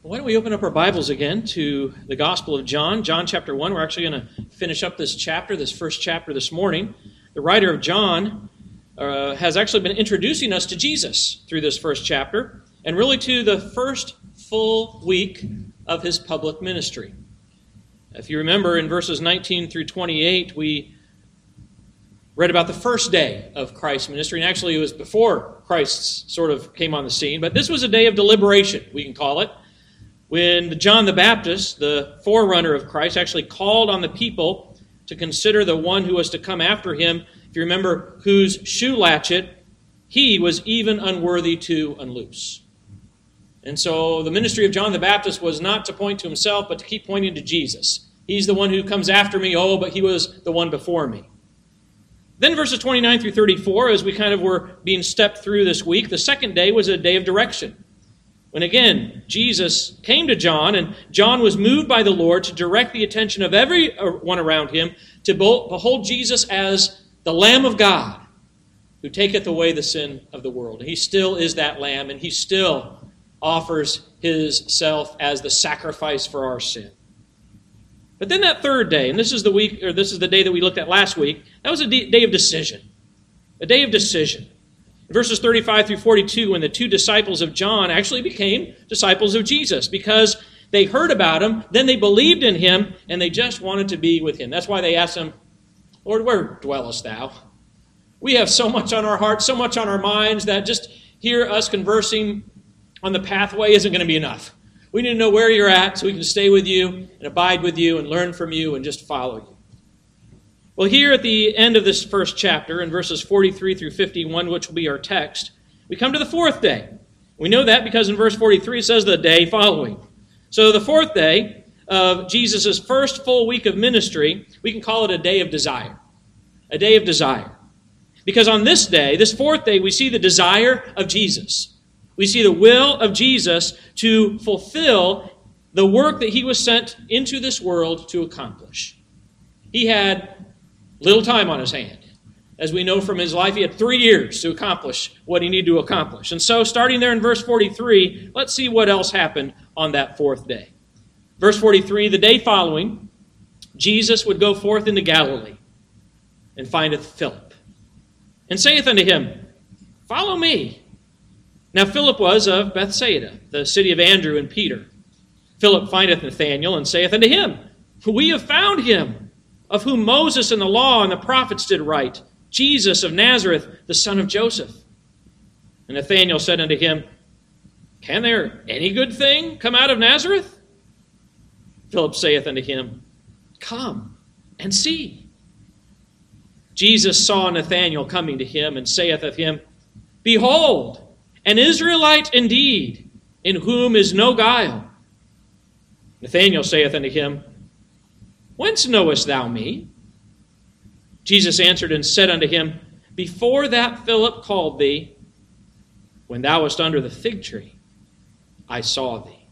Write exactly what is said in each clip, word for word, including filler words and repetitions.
Why don't we open up our Bibles again to the Gospel of John, John chapter one. We're actually going to finish up this chapter, this first chapter this morning. The writer of John uh, has actually been introducing us to Jesus through this first chapter, and really to the first full week of his public ministry. If you remember, in verses nineteen through twenty-eight, we read about the first day of Christ's ministry, and actually it was before Christ sort of came on the scene, but this was a day of deliberation, we can call it, when John the Baptist, the forerunner of Christ, actually called on the people to consider the one who was to come after him, if you remember, whose shoe latchet he was even unworthy to unloose. And so the ministry of John the Baptist was not to point to himself, but to keep pointing to Jesus. He's the one who comes after me, oh, but he was the one before me. Then verses twenty-nine through thirty-four, as we kind of were being stepped through this week, the second day was a day of direction. When again, Jesus came to John, and John was moved by the Lord to direct the attention of everyone around him to behold Jesus as the Lamb of God who taketh away the sin of the world. And he still is that Lamb, and he still offers his self as the sacrifice for our sin. But then that third day, and this is the week, or this is the day that we looked at last week, that was a day of decision. A day of decision. Verses thirty-five through forty-two, when the two disciples of John actually became disciples of Jesus because they heard about him, then they believed in him, and they just wanted to be with him. That's why they asked him, Lord, where dwellest thou? We have so much on our hearts, so much on our minds, that just hear us conversing on the pathway isn't going to be enough. We need to know where you're at so we can stay with you and abide with you and learn from you and just follow you. Well, here at the end of this first chapter, in verses forty-three through fifty-one, which will be our text, we come to the fourth day. We know that because in verse forty-three it says the day following. So the fourth day of Jesus' first full week of ministry, we can call it a day of desire. A day of desire. Because on this day, this fourth day, we see the desire of Jesus. We see the will of Jesus to fulfill the work that he was sent into this world to accomplish. He had little time on his hand. As we know from his life, he had three years to accomplish what he needed to accomplish. And so, starting there in verse forty-three, let's see what else happened on that fourth day. Verse forty-three, the day following, Jesus would go forth into Galilee, and findeth Philip, and saith unto him, Follow me. Now Philip was of Bethsaida, the city of Andrew and Peter. Philip findeth Nathanael, and saith unto him, We have found him, of whom Moses and the law and the prophets did write, Jesus of Nazareth, the son of Joseph. And Nathanael said unto him, Can there any good thing come out of Nazareth? Philip saith unto him, Come and see. Jesus saw Nathanael coming to him, and saith of him, Behold, an Israelite indeed, in whom is no guile. Nathanael saith unto him, Whence knowest thou me? Jesus answered and said unto him, Before that Philip called thee, when thou wast under the fig tree, I saw thee.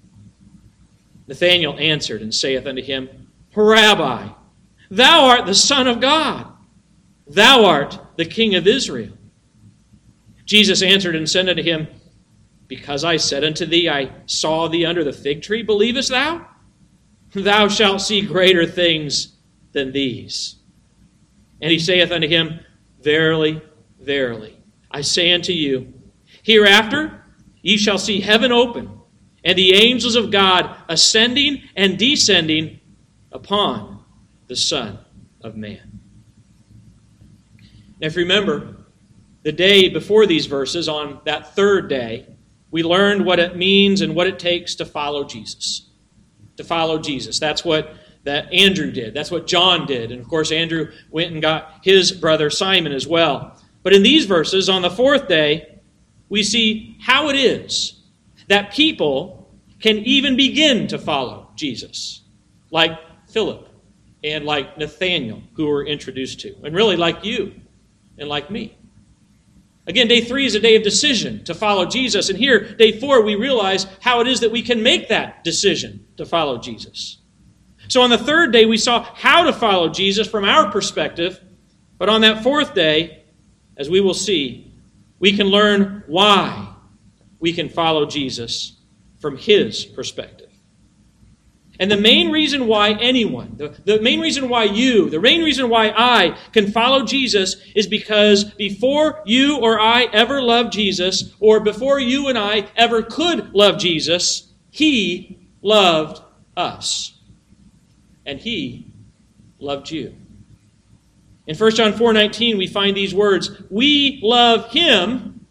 Nathanael answered and saith unto him, Rabbi, thou art the Son of God. Thou art the King of Israel. Jesus answered and said unto him, Because I said unto thee, I saw thee under the fig tree, believest thou? Thou shalt see greater things than these. And he saith unto him, Verily, verily, I say unto you, hereafter ye shall see heaven open, and the angels of God ascending and descending upon the Son of Man. Now if you remember, the day before these verses, on that third day, we learned what it means and what it takes to follow Jesus. To follow Jesus. That's what that Andrew did. That's what John did. And of course, Andrew went and got his brother Simon as well. But in these verses, on the fourth day, we see how it is that people can even begin to follow Jesus. Like Philip and like Nathanael, who were introduced to. And really like you and like me. Again, day three is a day of decision to follow Jesus. And here, day four, we realize how it is that we can make that decision to follow Jesus. So on the third day, we saw how to follow Jesus from our perspective. But on that fourth day, as we will see, we can learn why we can follow Jesus from his perspective. And the main reason why anyone, the, the main reason why you, the main reason why I can follow Jesus is because before you or I ever loved Jesus, or before you and I ever could love Jesus, he loved us. And he loved you. In First John four nineteen, we find these words, we love him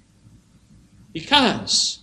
because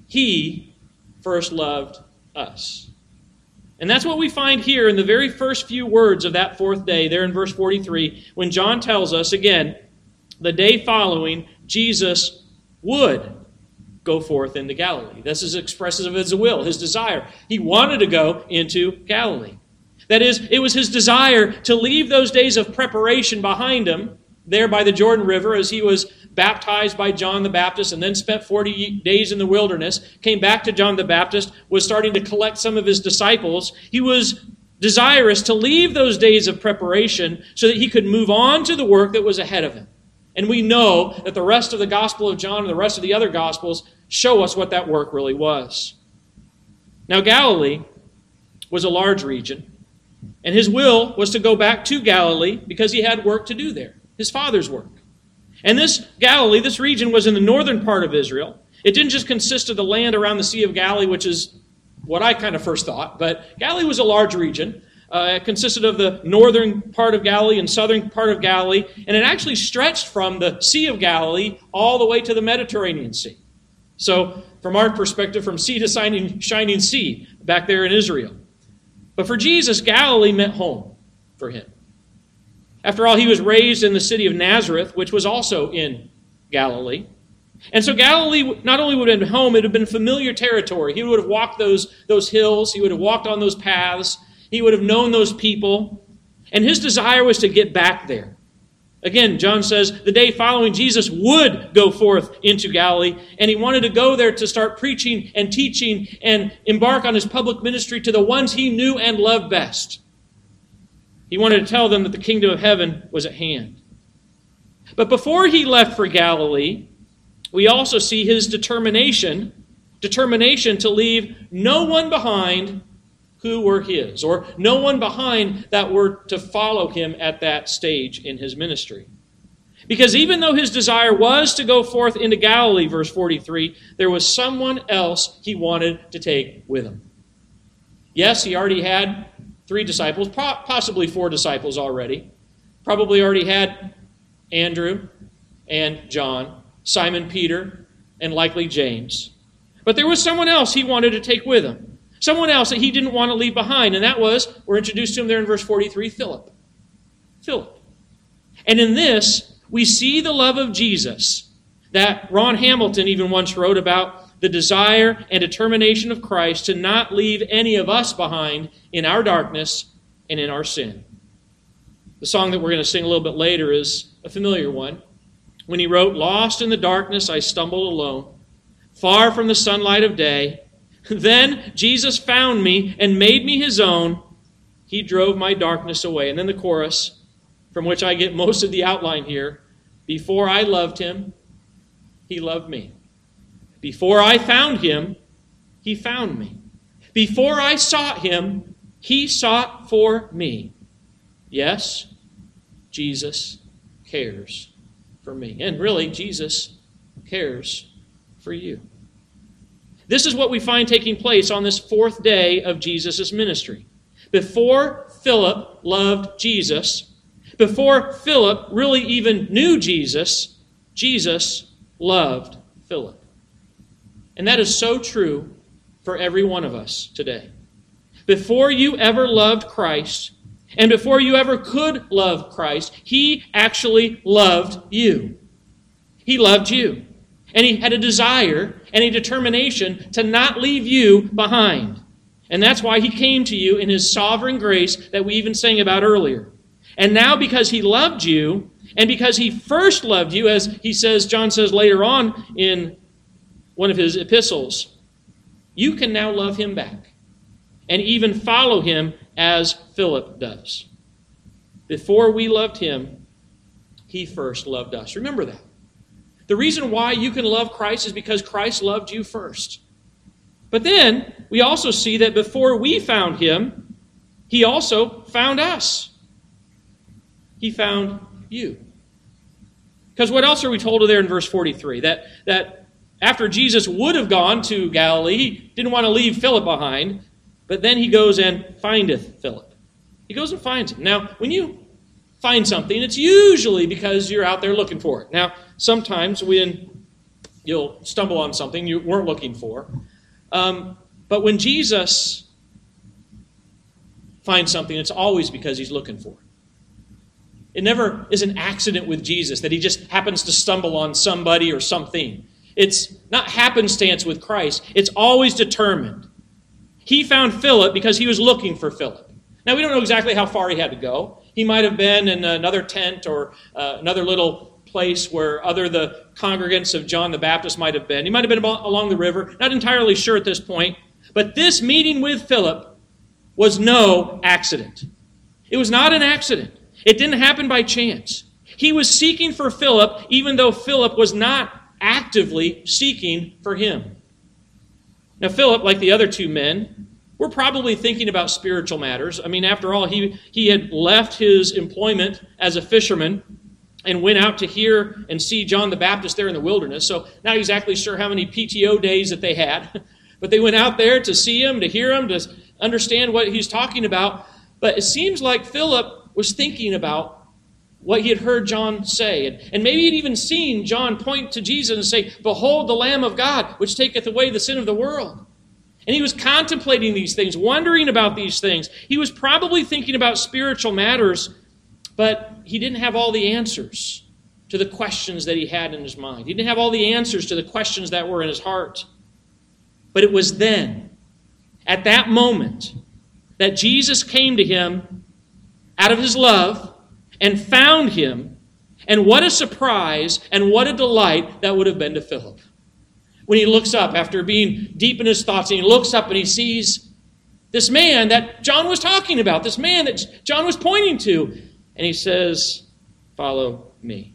he first loved us. And that's what we find here in the very first few words of that fourth day, there in verse forty-three, when John tells us, again, the day following, Jesus would go forth into Galilee. This is expressive of his will, his desire. He wanted to go into Galilee. That is, it was his desire to leave those days of preparation behind him, there by the Jordan River, as he was baptized by John the Baptist and then spent forty days in the wilderness, came back to John the Baptist, was starting to collect some of his disciples. He was desirous to leave those days of preparation so that he could move on to the work that was ahead of him. And we know that the rest of the Gospel of John and the rest of the other Gospels show us what that work really was. Now, Galilee was a large region, and his will was to go back to Galilee because he had work to do there, his Father's work. And this Galilee, this region, was in the northern part of Israel. It didn't just consist of the land around the Sea of Galilee, which is what I kind of first thought, but Galilee was a large region. Uh, it consisted of the northern part of Galilee and southern part of Galilee, and it actually stretched from the Sea of Galilee all the way to the Mediterranean Sea. So, from our perspective, from sea to shining, shining sea, back there in Israel. But for Jesus, Galilee meant home for him. After all, he was raised in the city of Nazareth, which was also in Galilee. And so Galilee not only would have been home, it would have been familiar territory. He would have walked those, those hills. He would have walked on those paths. He would have known those people. And his desire was to get back there. Again, John says the day following, Jesus would go forth into Galilee, and he wanted to go there to start preaching and teaching and embark on his public ministry to the ones he knew and loved best. He wanted to tell them that the kingdom of heaven was at hand. But before he left for Galilee, we also see his determination, determination to leave no one behind who were his, or no one behind that were to follow him at that stage in his ministry. Because even though his desire was to go forth into Galilee, verse forty-three, there was someone else he wanted to take with him. Yes, he already had three disciples, possibly four disciples already. Probably already had Andrew and John, Simon Peter, and likely James. But there was someone else he wanted to take with him. Someone else that he didn't want to leave behind, and that was, we're introduced to him there in verse forty-three, Philip. Philip. And in this, we see the love of Jesus that Ron Hamilton even once wrote about, the desire and determination of Christ to not leave any of us behind in our darkness and in our sin. The song that we're going to sing a little bit later is a familiar one. When he wrote, "Lost in the darkness I stumbled alone, far from the sunlight of day. Then Jesus found me and made me his own. He drove my darkness away." And then the chorus, from which I get most of the outline here. Before I loved him, he loved me. Before I found him, he found me. Before I sought him, he sought for me. Yes, Jesus cares for me. And really, Jesus cares for you. This is what we find taking place on this fourth day of Jesus' ministry. Before Philip loved Jesus, before Philip really even knew Jesus, Jesus loved Philip. And that is so true for every one of us today. Before you ever loved Christ, and before you ever could love Christ, he actually loved you. He loved you. And he had a desire and a determination to not leave you behind. And that's why he came to you in his sovereign grace that we even sang about earlier. And now because he loved you, and because he first loved you, as he says, John says later on in one of his epistles, you can now love him back and even follow him as Philip does. Before we loved him, he first loved us. Remember that. The reason why you can love Christ is because Christ loved you first. But then we also see that before we found him, he also found us. He found you. Because what else are we told there in verse forty-three? That, that after Jesus would have gone to Galilee, he didn't want to leave Philip behind, but then he goes and findeth Philip. He goes and finds him. Now, when you find something, it's usually because you're out there looking for it. Now, sometimes when you'll stumble on something you weren't looking for, um, but when Jesus finds something, it's always because he's looking for it. It never is an accident with Jesus that he just happens to stumble on somebody or something. It's not happenstance with Christ. It's always determined. He found Philip because he was looking for Philip. Now, we don't know exactly how far he had to go. He might have been in another tent or uh, another little place where other the congregants of John the Baptist might have been. He might have been along the river. Not entirely sure at this point. But this meeting with Philip was no accident. It was not an accident. It didn't happen by chance. He was seeking for Philip, even though Philip was not actively seeking for him. Now, Philip, like the other two men, were probably thinking about spiritual matters. I mean, after all, he, he had left his employment as a fisherman and went out to hear and see John the Baptist there in the wilderness. So not exactly sure how many P T O days that they had. But they went out there to see him, to hear him, to understand what he's talking about. But it seems like Philip was thinking about what he had heard John say. And, and maybe he'd even seen John point to Jesus and say, "Behold the Lamb of God, which taketh away the sin of the world." And he was contemplating these things, wondering about these things. He was probably thinking about spiritual matters, but he didn't have all the answers to the questions that he had in his mind. He didn't have all the answers to the questions that were in his heart. But it was then, at that moment, that Jesus came to him out of his love and found him. And what a surprise and what a delight that would have been to Philip. When he looks up after being deep in his thoughts, and he looks up and he sees this man that John was talking about, this man that John was pointing to. And he says, "Follow me."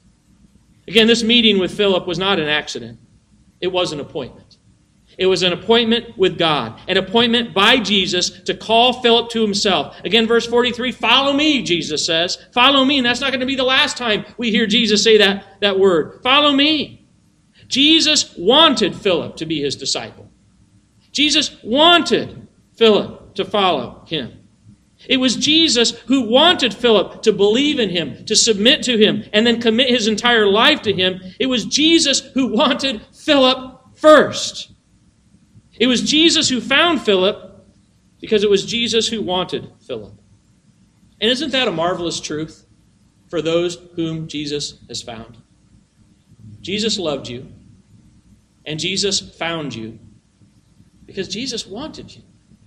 Again, this meeting with Philip was not an accident. It was an appointment. It was an appointment with God, an appointment by Jesus to call Philip to himself. Again, verse forty-three, "Follow me," Jesus says. Follow me, and that's not going to be the last time we hear Jesus say that, that word. Follow me. Jesus wanted Philip to be his disciple. Jesus wanted Philip to follow him. It was Jesus who wanted Philip to believe in him, to submit to him, and then commit his entire life to him. It was Jesus who wanted Philip first. It was Jesus who found Philip because it was Jesus who wanted Philip. And isn't that a marvelous truth for those whom Jesus has found? Jesus loved you, and Jesus found you because Jesus wanted you.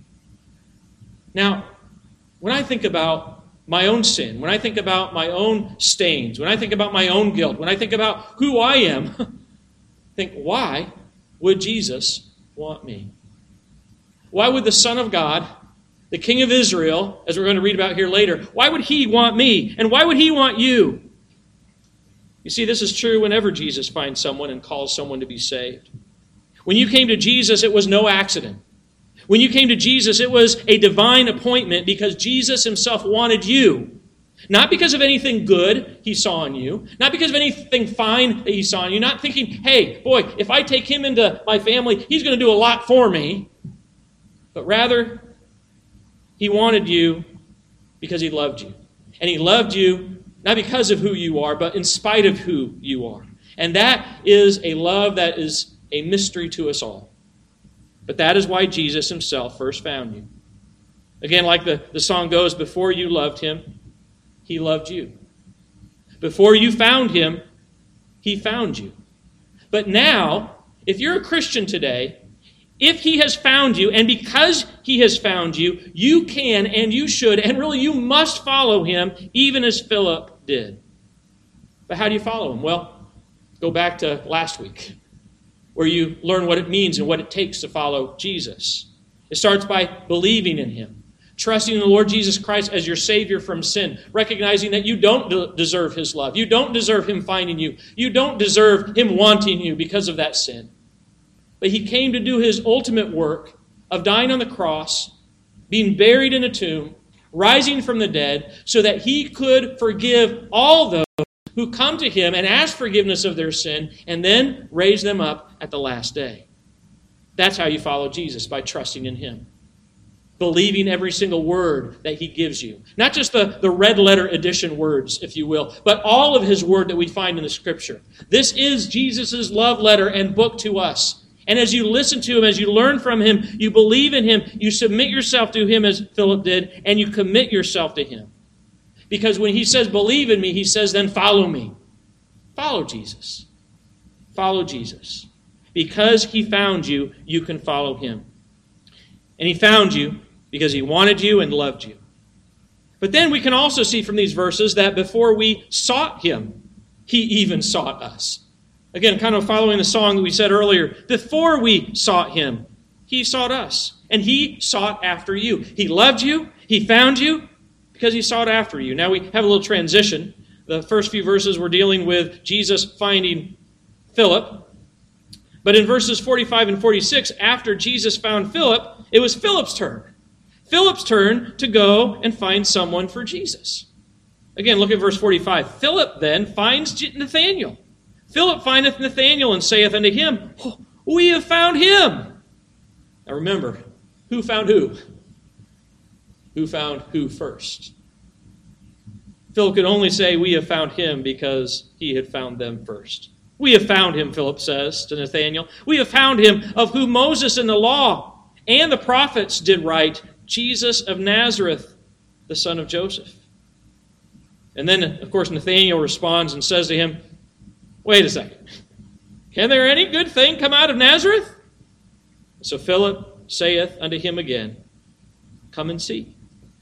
Now, when I think about my own sin, when I think about my own stains, when I think about my own guilt, when I think about who I am, think, why would Jesus want me? Why would the Son of God, the King of Israel, as we're going to read about here later, why would he want me? And why would he want you? You see, this is true whenever Jesus finds someone and calls someone to be saved. When you came to Jesus, it was no accident. When you came to Jesus, it was a divine appointment because Jesus himself wanted you. Not because of anything good he saw in you. Not because of anything fine that he saw in you. Not thinking, hey, boy, if I take him into my family, he's going to do a lot for me. But rather, he wanted you because he loved you. And he loved you not because of who you are, but in spite of who you are. And that is a love that is a mystery to us all. But that is why Jesus himself first found you. Again, like the, the song goes, before you loved him, he loved you. Before you found him, he found you. But now, if you're a Christian today, if he has found you, and because he has found you, you can and you should, and really you must follow him, even as Philip did. But how do you follow him? Well, go back to last week, where you learn what it means and what it takes to follow Jesus. It starts by believing in him, trusting in the Lord Jesus Christ as your Savior from sin, recognizing that you don't de- deserve his love. You don't deserve him finding you. You don't deserve him wanting you because of that sin. but he came to do his ultimate work of dying on the cross, being buried in a tomb, rising from the dead, so that he could forgive all those who come to him and ask forgiveness of their sin, and then raise them up at the last day. That's how you follow Jesus, by trusting in him. Believing every single word that he gives you. Not just the, the red letter edition words, if you will, but all of his word that we find in the Scripture. This is Jesus' love letter and book to us. And as you listen to him, as you learn from him, you believe in him, you submit yourself to him as Philip did, and you commit yourself to him. Because when he says, believe in me, he says, then follow me. Follow Jesus. Follow Jesus. Because he found you, you can follow him. And he found you because he wanted you and loved you. But then we can also see from these verses that before we sought him, he even sought us. Again, kind of following the song that we said earlier, before we sought him, he sought us. And he sought after you. He loved you, he found you, because he sought after you. Now we have a little transition. The first few verses we're dealing with Jesus finding Philip. But in verses forty-five and forty-six, after Jesus found Philip, it was Philip's turn. Philip's turn to go and find someone for Jesus. Again, look at verse forty-five. Philip then finds Nathanael. Philip findeth Nathanael and saith unto him, oh, we have found him. Now remember, who found who? Who found who first? Philip could only say, we have found him because he had found them first. We have found him, Philip says to Nathanael. We have found him of whom Moses in the law and the prophets did write, Jesus of Nazareth, the son of Joseph. And then, of course, Nathanael responds and says to him, wait a second. Can there any good thing come out of Nazareth? So Philip saith unto him again, come and see.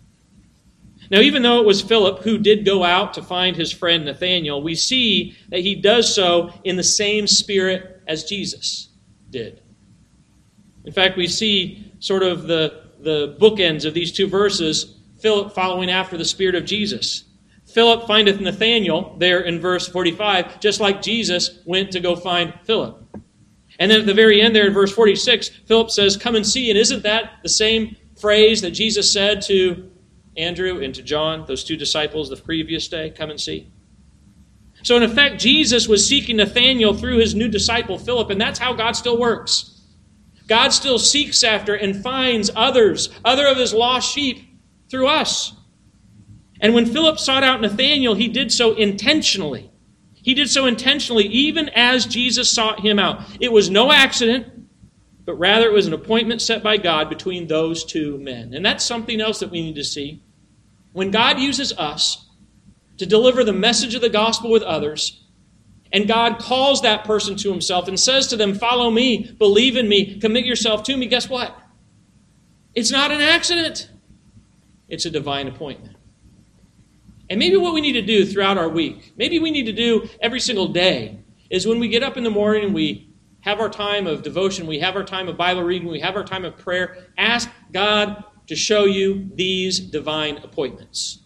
Now, even though it was Philip who did go out to find his friend Nathanael, we see that he does so in the same spirit as Jesus did. In fact, we see sort of the, the bookends of these two verses, Philip following after the spirit of Jesus. Philip findeth Nathanael there in verse forty-five, just like Jesus went to go find Philip. And then at the very end there in verse forty-six, Philip says, come and see. And isn't that the same phrase that Jesus said to Andrew and to John, those two disciples the previous day? Come and see. So in effect, Jesus was seeking Nathanael through his new disciple Philip, and that's how God still works. God still seeks after and finds others, other of his lost sheep, through us. And when Philip sought out Nathanael, he did so intentionally. He did so intentionally, even as Jesus sought him out. It was no accident, but rather it was an appointment set by God between those two men. And that's something else that we need to see. When God uses us to deliver the message of the gospel with others, and God calls that person to himself and says to them, follow me, believe in me, commit yourself to me, guess what? It's not an accident. It's a divine appointment. And maybe what we need to do throughout our week, maybe we need to do every single day, is when we get up in the morning and we have our time of devotion, we have our time of Bible reading, we have our time of prayer, ask God to show you these divine appointments.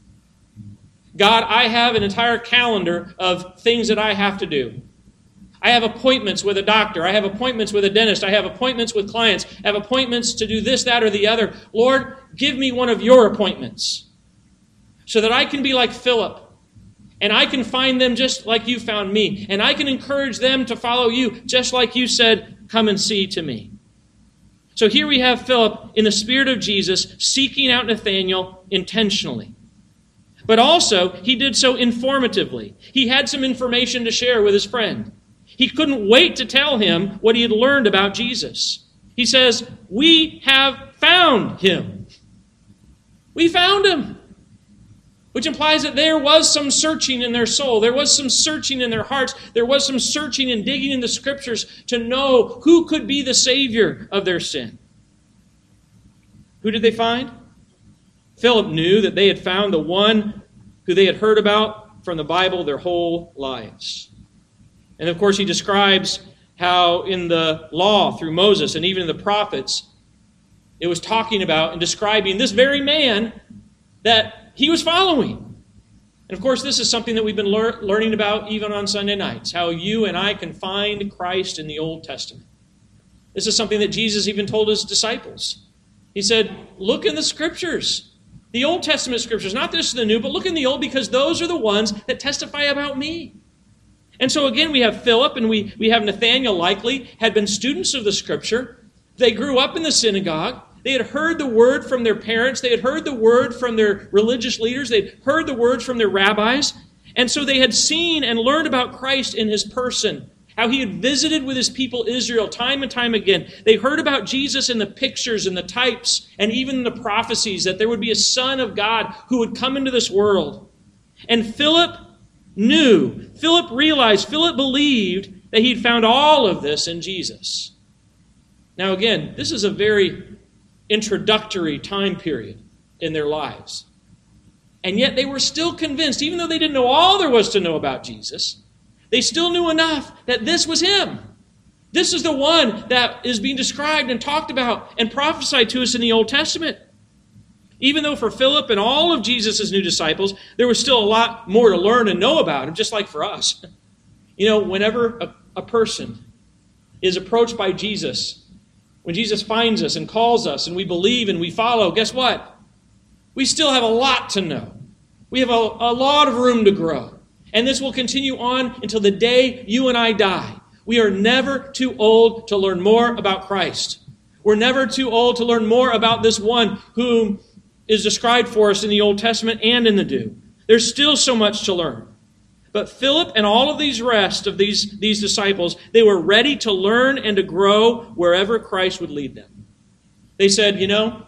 God, I have an entire calendar of things that I have to do. I have appointments with a doctor. I have appointments with a dentist. I have appointments with clients. I have appointments to do this, that, or the other. Lord, give me one of your appointments so that I can be like Philip and I can find them just like you found me. And I can encourage them to follow you just like you said, come and see to me. So here we have Philip in the spirit of Jesus seeking out Nathanael intentionally. But also, he did so informatively. He had some information to share with his friend. He couldn't wait to tell him what he had learned about Jesus. He says, we have found him. We found him. Which implies that there was some searching in their soul. There was some searching in their hearts. There was some searching and digging in the Scriptures to know who could be the Savior of their sin. Who did they find? Philip knew that they had found the one who they had heard about from the Bible their whole lives. And of course, he describes how in the law through Moses and even in the prophets, it was talking about and describing this very man that he was following. And of course, this is something that we've been lear- learning about even on Sunday nights, how you and I can find Christ in the Old Testament. This is something that Jesus even told his disciples. He said, look in the Scriptures. The Old Testament Scriptures, not just the New, but look in the Old, because those are the ones that testify about me. And so again, we have Philip and we, we have Nathanael, likely had been students of the Scripture. They grew up in the synagogue. They had heard the word from their parents. They had heard the word from their religious leaders. They had heard the words from their rabbis. And so they had seen and learned about Christ in his person, how he had visited with his people Israel time and time again. They heard about Jesus in the pictures and the types and even the prophecies that there would be a Son of God who would come into this world. And Philip knew, Philip realized, Philip believed that he'd found all of this in Jesus. Now again, this is a very introductory time period in their lives. And yet they were still convinced, even though they didn't know all there was to know about Jesus, they still knew enough that this was him. This is the one that is being described and talked about and prophesied to us in the Old Testament. Even though for Philip and all of Jesus' new disciples, there was still a lot more to learn and know about him, just like for us. You know, whenever a, a person is approached by Jesus, when Jesus finds us and calls us and we believe and we follow, guess what? We still have a lot to know. We have a, a lot of room to grow. And this will continue on until the day you and I die. We are never too old to learn more about Christ. We're never too old to learn more about this one whom is described for us in the Old Testament and in the New. There's still so much to learn. But Philip and all of these rest of these, these disciples, they were ready to learn and to grow wherever Christ would lead them. They said, you know,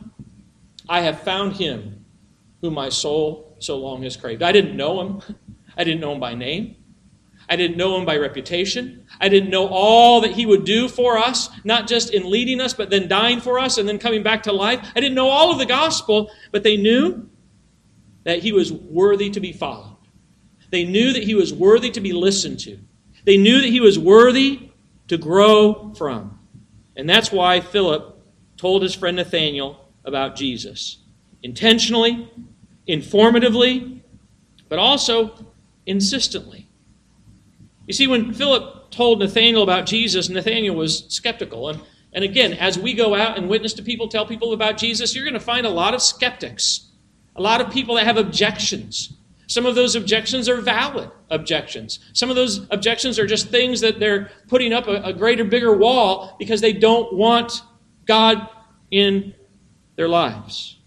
I have found him whom my soul so long has craved. I didn't know him. I didn't know him by name. I didn't know him by reputation. I didn't know all that he would do for us, not just in leading us, but then dying for us and then coming back to life. I didn't know all of the gospel, but they knew that he was worthy to be followed. They knew that he was worthy to be listened to. They knew that he was worthy to grow from. And that's why Philip told his friend Nathanael about Jesus. Intentionally, informatively, but also insistently. You see, when Philip told Nathanael about Jesus, Nathanael was skeptical. And, and again, as we go out and witness to people, tell people about Jesus, you're going to find a lot of skeptics, a lot of people that have objections. Some of those objections are valid objections. Some of those objections are just things that they're putting up a, a greater, bigger wall because they don't want God in their lives.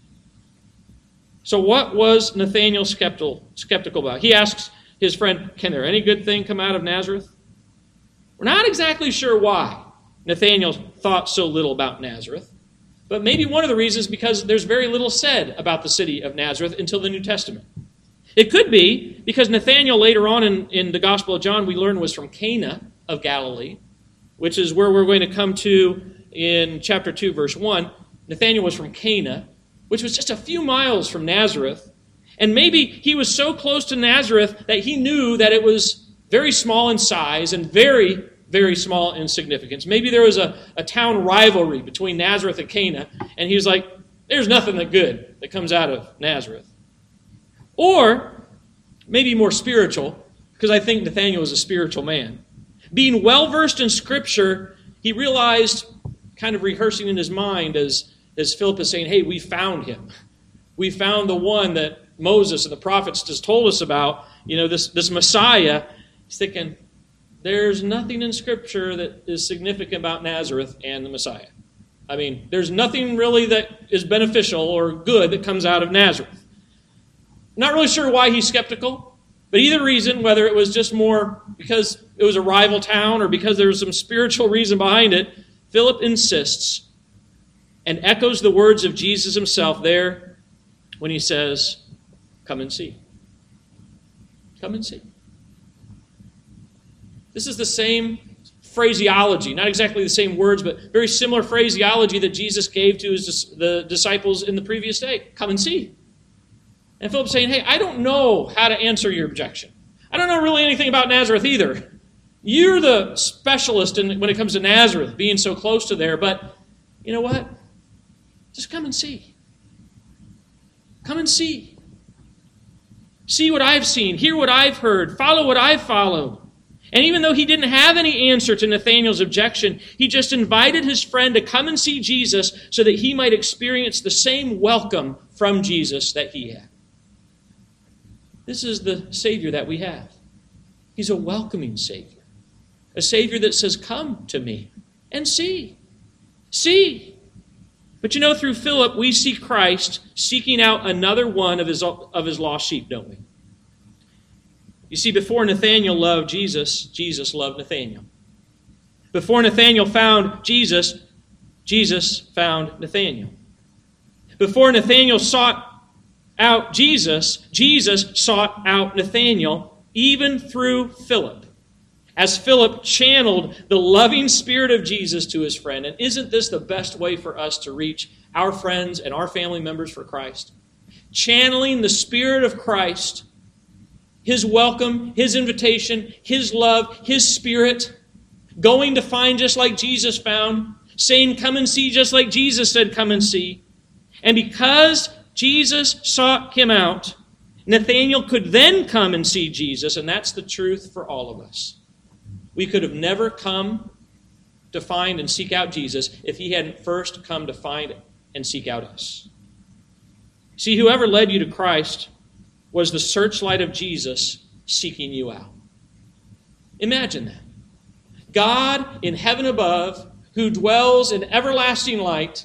So what was Nathanael skeptical, skeptical about? He asks his friend, can there any good thing come out of Nazareth? We're not exactly sure why Nathanael thought so little about Nazareth, but maybe one of the reasons is because there's very little said about the city of Nazareth until the New Testament. It could be because Nathanael later on in, in the Gospel of John we learn was from Cana of Galilee, which is where we're going to come to in chapter two, verse one. Nathanael was from Cana, which was just a few miles from Nazareth. And maybe he was so close to Nazareth that he knew that it was very small in size and very, very small in significance. Maybe there was a, a town rivalry between Nazareth and Cana, and he was like, there's nothing that good that comes out of Nazareth. Or maybe more spiritual, because I think Nathanael was a spiritual man. Being well-versed in Scripture, he realized, kind of rehearsing in his mind as, as Philip is saying, hey, we found him. We found the one that Moses and the prophets just told us about, you know, this, this Messiah. He's thinking, there's nothing in Scripture that is significant about Nazareth and the Messiah. I mean, there's nothing really that is beneficial or good that comes out of Nazareth. Not really sure why he's skeptical, but either reason, whether it was just more because it was a rival town or because there was some spiritual reason behind it, Philip insists and echoes the words of Jesus himself there when he says, come and see. Come and see. This is the same phraseology, not exactly the same words, but very similar phraseology that Jesus gave to his, the disciples in the previous day. Come and see. And Philip's saying, hey, I don't know how to answer your objection. I don't know really anything about Nazareth either. You're the specialist in, when it comes to Nazareth, being so close to there, but you know what? Just come and see. Come and see. See what I've seen. Hear what I've heard. Follow what I've followed. And even though he didn't have any answer to Nathanael's objection, he just invited his friend to come and see Jesus so that he might experience the same welcome from Jesus that he had. This is the Savior that we have. He's a welcoming Savior. A Savior that says, come to me and see. See. But you know, through Philip, we see Christ seeking out another one of his, of his lost sheep, don't we? You see, before Nathanael loved Jesus, Jesus loved Nathanael. Before Nathanael found Jesus, Jesus found Nathanael. Before Nathanael sought out Jesus, Jesus sought out Nathanael, even through Philip, as Philip channeled the loving spirit of Jesus to his friend. And isn't this the best way for us to reach our friends and our family members for Christ? Channeling the Spirit of Christ, His welcome, His invitation, His love, His Spirit, going to find just like Jesus found, saying, come and see just like Jesus said, come and see. And because Jesus sought him out, Nathanael could then come and see Jesus, and that's the truth for all of us. We could have never come to find and seek out Jesus if he hadn't first come to find and seek out us. See, whoever led you to Christ was the searchlight of Jesus seeking you out. Imagine that. God in heaven above, who dwells in everlasting light,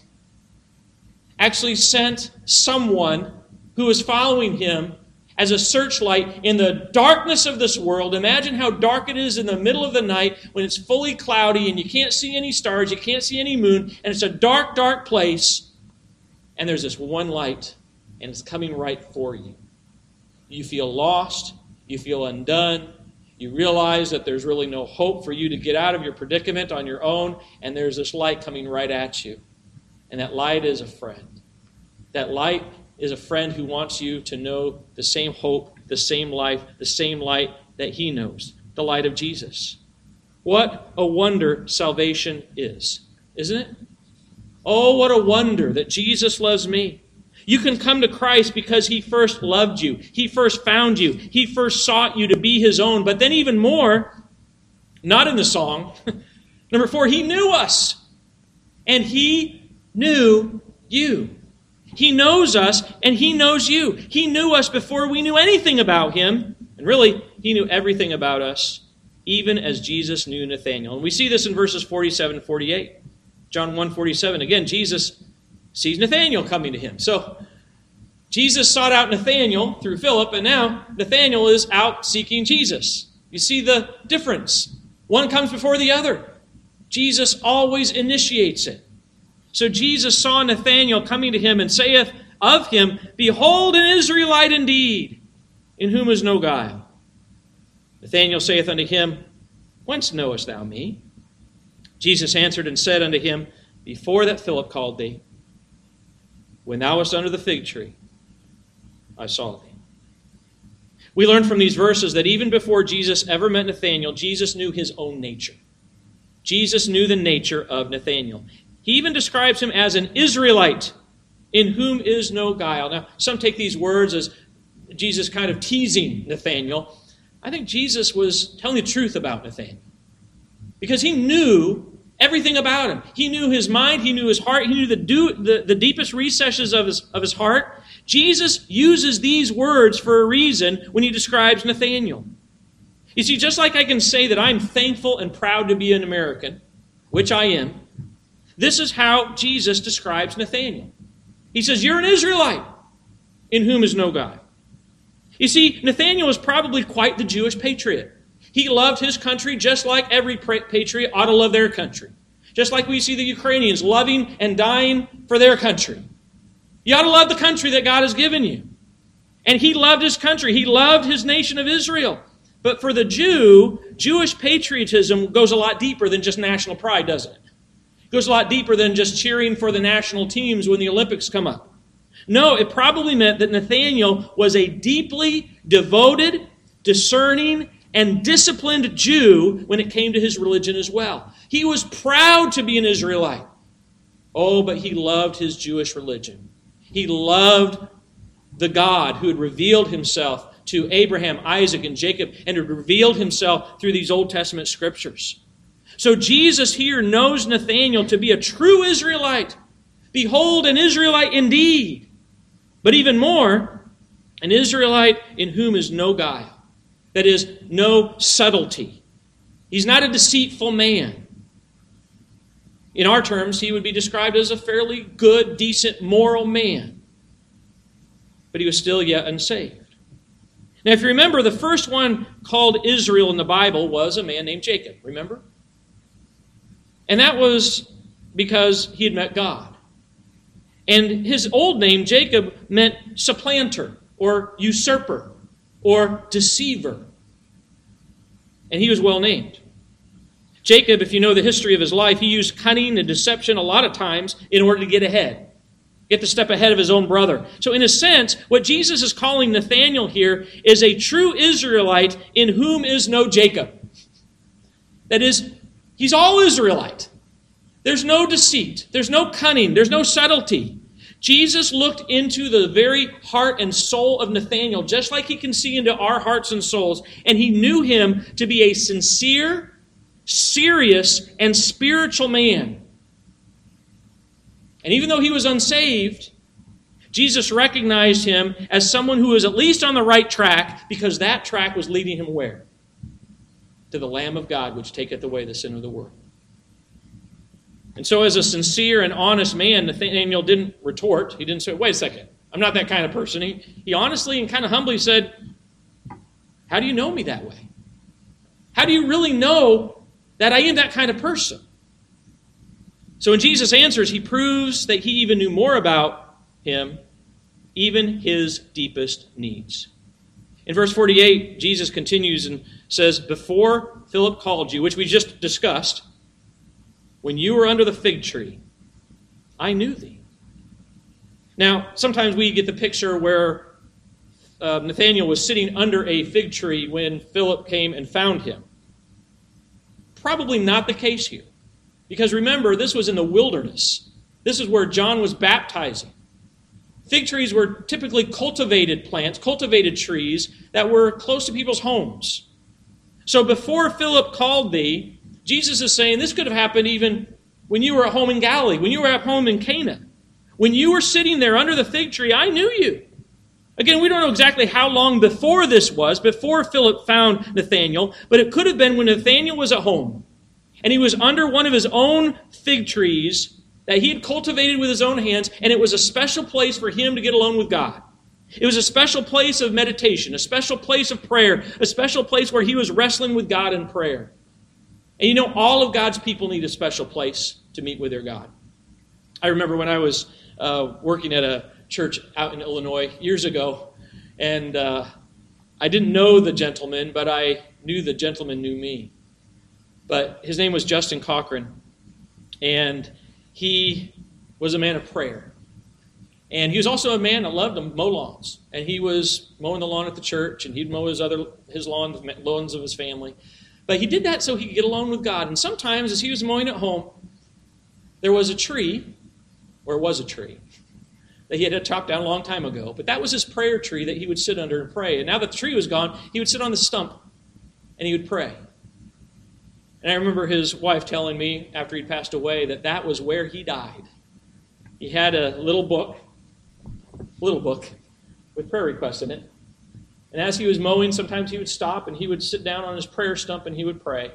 actually sent someone who was following him as a searchlight in the darkness of this world. Imagine how dark it is in the middle of the night when it's fully cloudy and you can't see any stars, you can't see any moon, and it's a dark, dark place, and there's this one light, and it's coming right for you. You feel lost, you feel undone, you realize that there's really no hope for you to get out of your predicament on your own, and there's this light coming right at you. And that light is a friend. That light is a friend who wants you to know the same hope, the same life, the same light that he knows, the light of Jesus. What a wonder salvation is, isn't it? Oh, what a wonder that Jesus loves me. You can come to Christ because he first loved you. He first found you. He first sought you to be his own. But then even more, not in the song, number four, he knew us. And he knew you. He knows us and he knows you. He knew us before we knew anything about him. And really, he knew everything about us, even as Jesus knew Nathanael. And we see this in verses forty-seven and forty-eight. John one forty-seven. Again, Jesus sees Nathanael coming to him. So Jesus sought out Nathanael through Philip, and now Nathanael is out seeking Jesus. You see the difference. One comes before the other. Jesus always initiates it. So Jesus saw Nathanael coming to him and saith of him, Behold, an Israelite indeed, in whom is no guile. Nathanael saith unto him, Whence knowest thou me? Jesus answered and said unto him, Before that Philip called thee, when thou wast under the fig tree, I saw thee. We learn from these verses that even before Jesus ever met Nathanael, Jesus knew his own nature. Jesus knew the nature of Nathanael. He even describes him as an Israelite, in whom is no guile. Now, some take these words as Jesus kind of teasing Nathanael. I think Jesus was telling the truth about Nathanael, because he knew everything about him. He knew his mind, he knew his heart, he knew the, do, the, the deepest recesses of his, of his heart. Jesus uses these words for a reason when he describes Nathanael. You see, just like I can say that I'm thankful and proud to be an American, which I am, this is how Jesus describes Nathanael. He says, You're an Israelite, in whom is no guile. You see, Nathanael was probably quite the Jewish patriot. He loved his country just like every patriot ought to love their country. Just like we see the Ukrainians loving and dying for their country. You ought to love the country that God has given you. And he loved his country. He loved his nation of Israel. But for the Jew, Jewish patriotism goes a lot deeper than just national pride, doesn't it? It goes a lot deeper than just cheering for the national teams when the Olympics come up. No, it probably meant that Nathanael was a deeply devoted, discerning, and disciplined Jew when it came to his religion as well. He was proud to be an Israelite. Oh, but he loved his Jewish religion. He loved the God who had revealed himself to Abraham, Isaac, and Jacob, and had revealed himself through these Old Testament scriptures. So Jesus here knows Nathanael to be a true Israelite. Behold, an Israelite indeed. But even more, an Israelite in whom is no guile. That is, no subtlety. He's not a deceitful man. In our terms, he would be described as a fairly good, decent, moral man. But he was still yet unsaved. Now, if you remember, the first one called Israel in the Bible was a man named Jacob. Remember? And that was because he had met God. And his old name, Jacob, meant supplanter or usurper or deceiver. And he was well named. Jacob, if you know the history of his life, he used cunning and deception a lot of times in order to get ahead. Get to step ahead of his own brother. So in a sense, what Jesus is calling Nathanael here is a true Israelite in whom is no Jacob. That is, he's all Israelite. There's no deceit. There's no cunning. There's no subtlety. Jesus looked into the very heart and soul of Nathanael, just like he can see into our hearts and souls, and he knew him to be a sincere, serious, and spiritual man. And even though he was unsaved, Jesus recognized him as someone who was at least on the right track, because that track was leading him where? To the Lamb of God, which taketh away the sin of the world. And so as a sincere and honest man, Nathanael didn't retort. He didn't say, wait a second, I'm not that kind of person. He, he honestly and kind of humbly said, how do you know me that way? How do you really know that I am that kind of person? So when Jesus answers, he proves that he even knew more about him, even his deepest needs. In verse forty-eight, Jesus continues and says, before Philip called you, which we just discussed, when you were under the fig tree, I knew thee. Now, sometimes we get the picture where uh, Nathanael was sitting under a fig tree when Philip came and found him. Probably not the case here. Because remember, this was in the wilderness. This is where John was baptizing. Fig trees were typically cultivated plants, cultivated trees that were close to people's homes. So before Philip called thee, Jesus is saying this could have happened even when you were at home in Galilee, when you were at home in Cana. When you were sitting there under the fig tree, I knew you. Again, we don't know exactly how long before this was, before Philip found Nathanael, but it could have been when Nathanael was at home. And he was under one of his own fig trees that he had cultivated with his own hands, and it was a special place for him to get alone with God. It was a special place of meditation, a special place of prayer, a special place where he was wrestling with God in prayer. And you know, all of God's people need a special place to meet with their God. I remember when I was uh, working at a church out in Illinois years ago, and uh, I didn't know the gentleman, but I knew the gentleman knew me. But his name was Justin Cochran, and he was a man of prayer. And he was also a man that loved to mow lawns. And he was mowing the lawn at the church, and he'd mow his other his lawns, lawns of his family. But he did that so he could get alone with God. And sometimes, as he was mowing at home, there was a tree, or was a tree, that he had chopped down a long time ago. But that was his prayer tree that he would sit under and pray. And now that the tree was gone, he would sit on the stump, and he would pray. And I remember his wife telling me after he'd passed away that that was where he died. He had a little book, little book, with prayer requests in it. And as he was mowing, sometimes he would stop and he would sit down on his prayer stump and he would pray.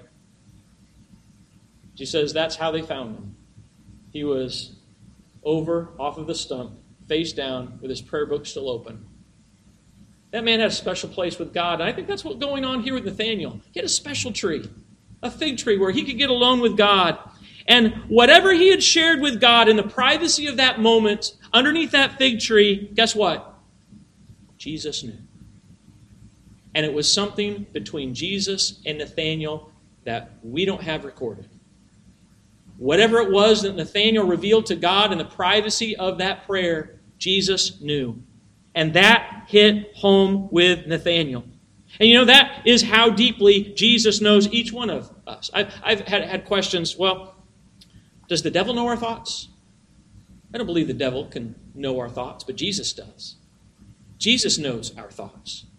She says that's how they found him. He was over off of the stump, face down, with his prayer book still open. That man had a special place with God. And I think that's what's going on here with Nathanael. He had a special tree. A fig tree where he could get alone with God. And whatever he had shared with God in the privacy of that moment, underneath that fig tree, guess what? Jesus knew. And it was something between Jesus and Nathanael that we don't have recorded. Whatever it was that Nathanael revealed to God in the privacy of that prayer, Jesus knew. And that hit home with Nathanael. And you know, that is how deeply Jesus knows each one of us. I've, I've had, had questions, well, does the devil know our thoughts? I don't believe the devil can know our thoughts, but Jesus does. Jesus knows our thoughts.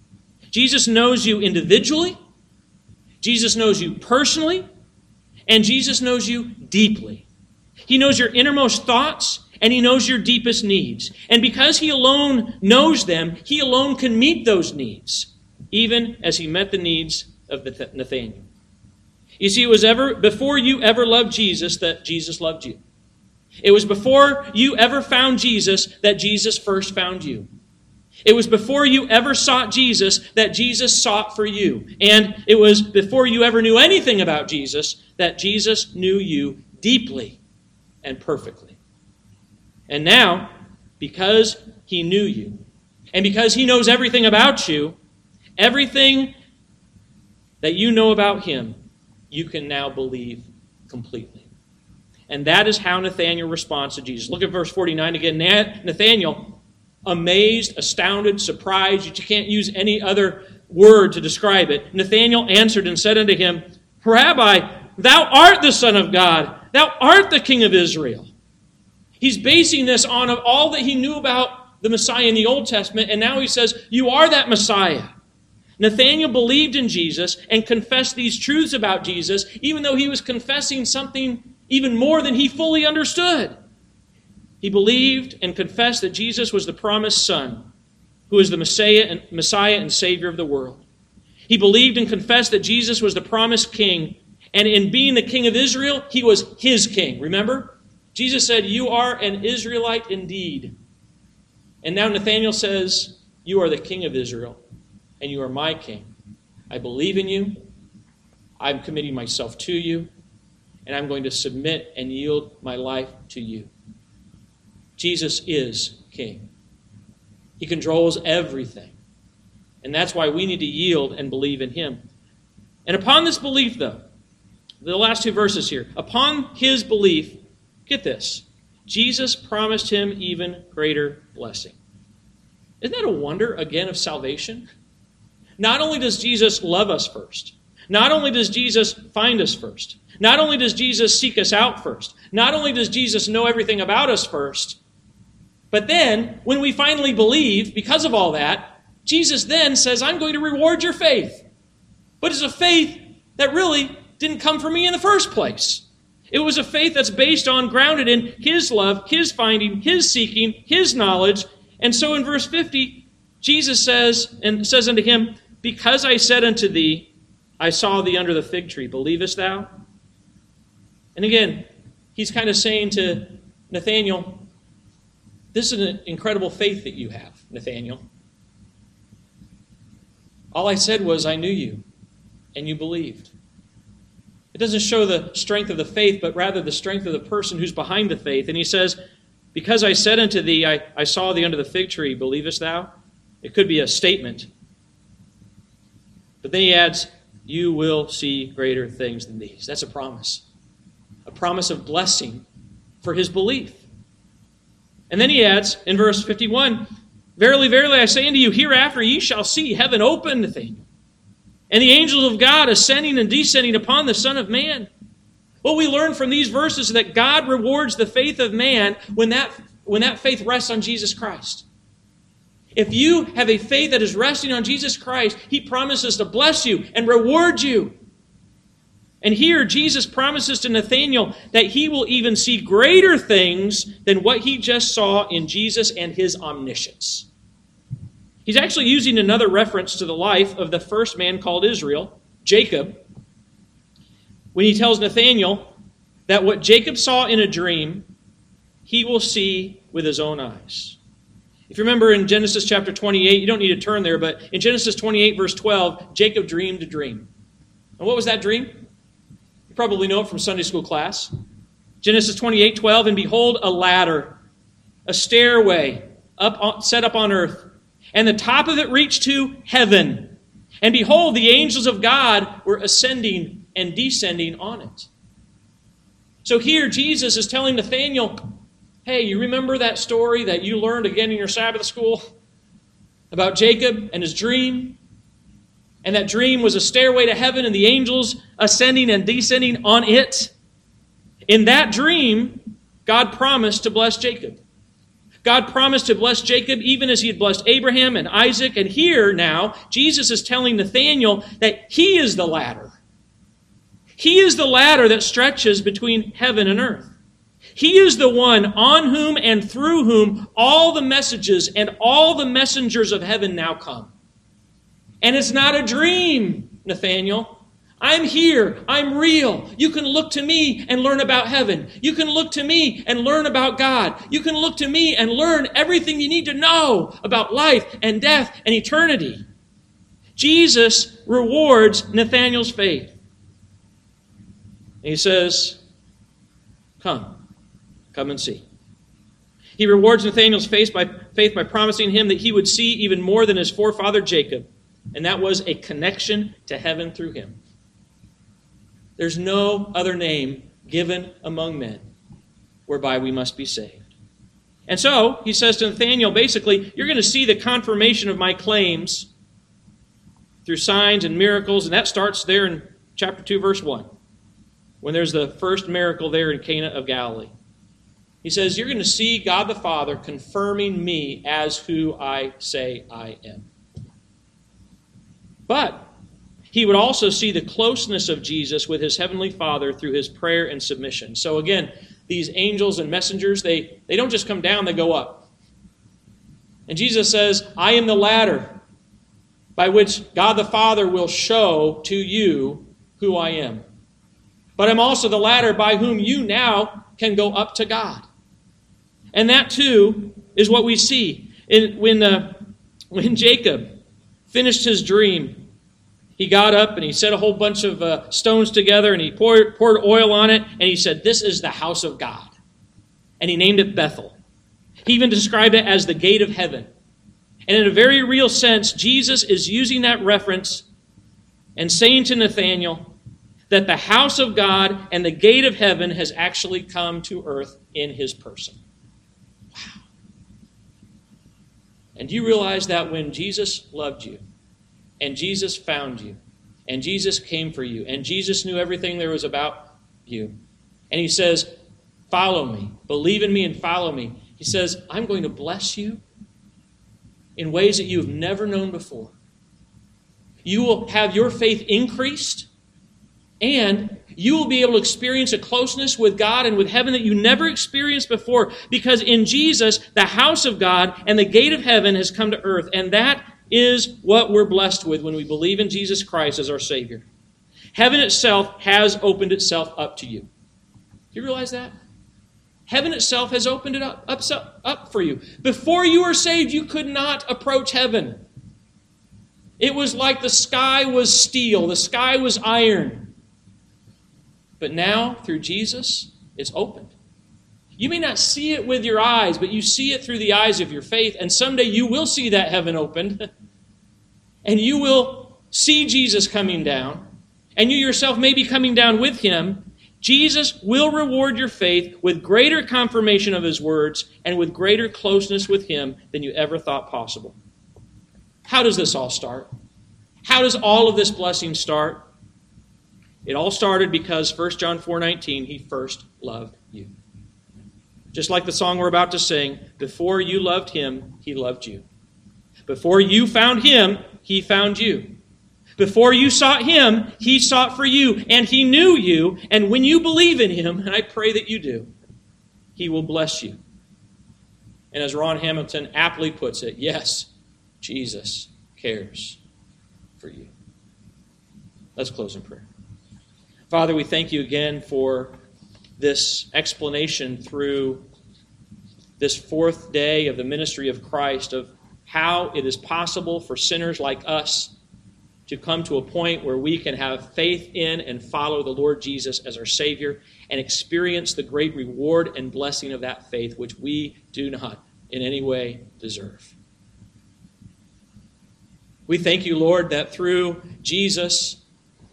Jesus knows you individually, Jesus knows you personally, and Jesus knows you deeply. He knows your innermost thoughts, and He knows your deepest needs. And because He alone knows them, He alone can meet those needs, even as He met the needs of Nathanael. You see, it was ever before you ever loved Jesus that Jesus loved you. It was before you ever found Jesus that Jesus first found you. It was before you ever sought Jesus that Jesus sought for you. And it was before you ever knew anything about Jesus that Jesus knew you deeply and perfectly. And now, because He knew you, and because He knows everything about you, everything that you know about Him, you can now believe completely. And that is how Nathanael responds to Jesus. Look at verse forty-nine again. Nathanael, amazed, astounded, surprised, you can't use any other word to describe it. Nathanael answered and said unto him, Rabbi, thou art the Son of God. Thou art the King of Israel. He's basing this on all that he knew about the Messiah in the Old Testament, and now he says, you are that Messiah. Nathanael believed in Jesus and confessed these truths about Jesus, even though he was confessing something even more than he fully understood. He believed and confessed that Jesus was the promised Son, who is the Messiah and, Messiah and Savior of the world. He believed and confessed that Jesus was the promised King, and in being the King of Israel, He was His King. Remember? Jesus said, you are an Israelite indeed. And now Nathanael says, you are the King of Israel, and you are my King. I believe in you. I'm committing myself to you, and I'm going to submit and yield my life to you. Jesus is King. He controls everything. And that's why we need to yield and believe in Him. And upon this belief, though, the last two verses here, upon his belief, get this, Jesus promised him even greater blessing. Isn't that a wonder, again, of salvation? Not only does Jesus love us first, not only does Jesus find us first, not only does Jesus seek us out first, not only does Jesus know everything about us first, but then, when we finally believe, because of all that, Jesus then says, I'm going to reward your faith. But it's a faith that really didn't come from me in the first place. It was a faith that's based on, grounded in His love, His finding, His seeking, His knowledge. And so in verse fifty, Jesus says, and says unto him, because I said unto thee, I saw thee under the fig tree, believest thou? And again, he's kind of saying to Nathanael, this is an incredible faith that you have, Nathanael. All I said was, I knew you, and you believed. It doesn't show the strength of the faith, but rather the strength of the person who's behind the faith. And he says, because I said unto thee, I, I saw thee under the fig tree, believest thou? It could be a statement. But then he adds, you will see greater things than these. That's a promise. A promise of blessing for his belief. And then he adds in verse fifty-one, verily, verily, I say unto you, hereafter ye shall see heaven open, Nathanael, and the angels of God ascending and descending upon the Son of Man. What we learn from these verses is that God rewards the faith of man when that, when that faith rests on Jesus Christ. If you have a faith that is resting on Jesus Christ, He promises to bless you and reward you. And here, Jesus promises to Nathanael that he will even see greater things than what he just saw in Jesus and His omniscience. He's actually using another reference to the life of the first man called Israel, Jacob, when he tells Nathanael that what Jacob saw in a dream, he will see with his own eyes. If you remember in Genesis chapter twenty-eight, you don't need to turn there, but in Genesis twenty-eight, verse twelve, Jacob dreamed a dream. And what was that dream? You probably know it from Sunday school class. Genesis twenty-eight, twelve, and behold, a ladder, a stairway up on, set up on earth, and the top of it reached to heaven. And behold, the angels of God were ascending and descending on it. So here Jesus is telling Nathanael, hey, you remember that story that you learned again in your Sabbath school about Jacob and his dream? And that dream was a stairway to heaven and the angels ascending and descending on it. In that dream, God promised to bless Jacob. God promised to bless Jacob even as he had blessed Abraham and Isaac. And here now, Jesus is telling Nathanael that he is the ladder. He is the ladder that stretches between heaven and earth. He is the one on whom and through whom all the messages and all the messengers of heaven now come. And it's not a dream, Nathanael. I'm here. I'm real. You can look to me and learn about heaven. You can look to me and learn about God. You can look to me and learn everything you need to know about life and death and eternity. Jesus rewards Nathanael's faith. He says, come, come and see. He rewards Nathanael's faith by, faith by promising him that he would see even more than his forefather Jacob, and that was a connection to heaven through him. There's no other name given among men whereby we must be saved. And so, he says to Nathanael, basically, you're going to see the confirmation of my claims through signs and miracles, and that starts there in chapter two, verse one, when there's the first miracle there in Cana of Galilee. He says, you're going to see God the Father confirming me as who I say I am. But he would also see the closeness of Jesus with his heavenly Father through his prayer and submission. So again, these angels and messengers, they, they don't just come down, they go up. And Jesus says, I am the ladder by which God the Father will show to you who I am. But I'm also the ladder by whom you now can go up to God. And that too is what we see. In, when, uh, when Jacob finished his dream, he got up and he set a whole bunch of uh, stones together and he poured, poured oil on it and he said, this is the house of God. And he named it Bethel. He even described it as the gate of heaven. And in a very real sense, Jesus is using that reference and saying to Nathanael that the house of God and the gate of heaven has actually come to earth in his person. Wow. And do you realize that when Jesus loved you, and Jesus found you, and Jesus came for you, and Jesus knew everything there was about you, and he says, follow me, believe in me and follow me. He says, I'm going to bless you in ways that you have never known before. You will have your faith increased, and you will be able to experience a closeness with God and with heaven that you never experienced before, because in Jesus, the house of God and the gate of heaven has come to earth, and that is what we're blessed with when we believe in Jesus Christ as our Savior. Heaven itself has opened itself up to you. Do you realize that? Heaven itself has opened it up, up, up for you. Before you were saved, you could not approach heaven. It was like the sky was steel, the sky was iron. But now, through Jesus, it's opened. You may not see it with your eyes, but you see it through the eyes of your faith, and someday you will see that heaven opened, and you will see Jesus coming down, and you yourself may be coming down with him. Jesus will reward your faith with greater confirmation of his words and with greater closeness with him than you ever thought possible. How does this all start? How does all of this blessing start? It all started because First John four nineteen, he first loved you. Just like the song we're about to sing, before you loved him, he loved you. Before you found him, he found you. Before you sought him, he sought for you, and he knew you. And when you believe in him, and I pray that you do, he will bless you. And as Ron Hamilton aptly puts it, yes, Jesus cares for you. Let's close in prayer. Father, we thank you again for this explanation through this fourth day of the ministry of Christ of how it is possible for sinners like us to come to a point where we can have faith in and follow the Lord Jesus as our Savior and experience the great reward and blessing of that faith which we do not in any way deserve. We thank you, Lord, that through Jesus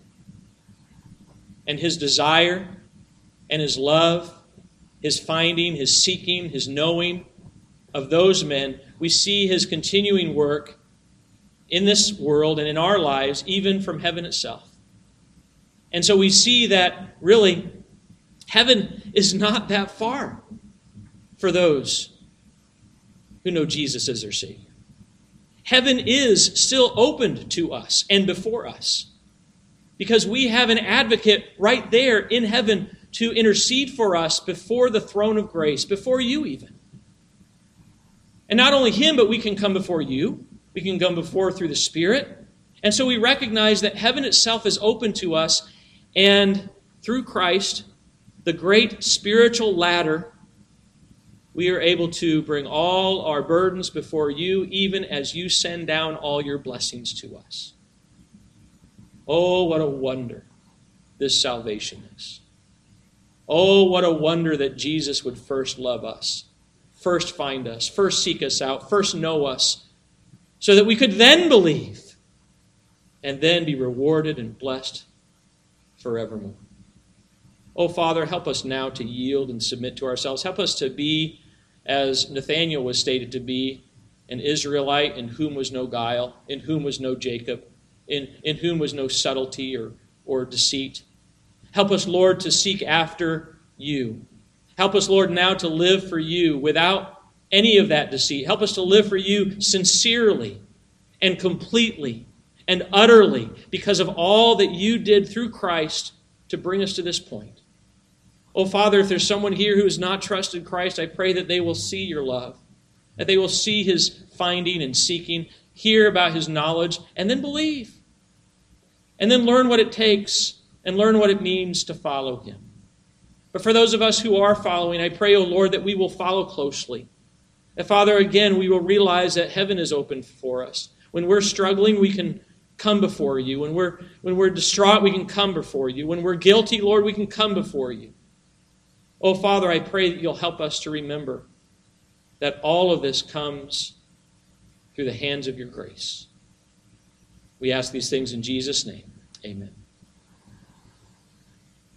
and his desire and his love, his finding, his seeking, his knowing of those men, we see his continuing work in this world and in our lives, even from heaven itself. And so we see that really heaven is not that far for those who know Jesus as their Savior. Heaven is still opened to us and before us because we have an advocate right there in heaven to intercede for us before the throne of grace, before you even. And not only him, but we can come before you. We can come before through the Spirit. And so we recognize that heaven itself is open to us, and through Christ, the great spiritual ladder, we are able to bring all our burdens before you, even as you send down all your blessings to us. Oh, what a wonder this salvation is. Oh, what a wonder that Jesus would first love us, first find us, first seek us out, first know us, so that we could then believe and then be rewarded and blessed forevermore. Oh, Father, help us now to yield and submit to ourselves. Help us to be, as Nathanael was stated to be, an Israelite in whom was no guile, in whom was no Jacob, in, in whom was no subtlety or, or deceit. Help us, Lord, to seek after you. Help us, Lord, now to live for you without any of that deceit. Help us to live for you sincerely and completely and utterly because of all that you did through Christ to bring us to this point. Oh, Father, if there's someone here who has not trusted Christ, I pray that they will see your love, that they will see his finding and seeking, hear about his knowledge, and then believe. And then learn what it takes and learn what it means to follow him. But for those of us who are following, I pray, O Lord, that we will follow closely. That, Father, again, we will realize that heaven is open for us. When we're struggling, we can come before you. When we're, when we're distraught, we can come before you. When we're guilty, Lord, we can come before you. Oh, Father, I pray that you'll help us to remember that all of this comes through the hands of your grace. We ask these things in Jesus' name. Amen.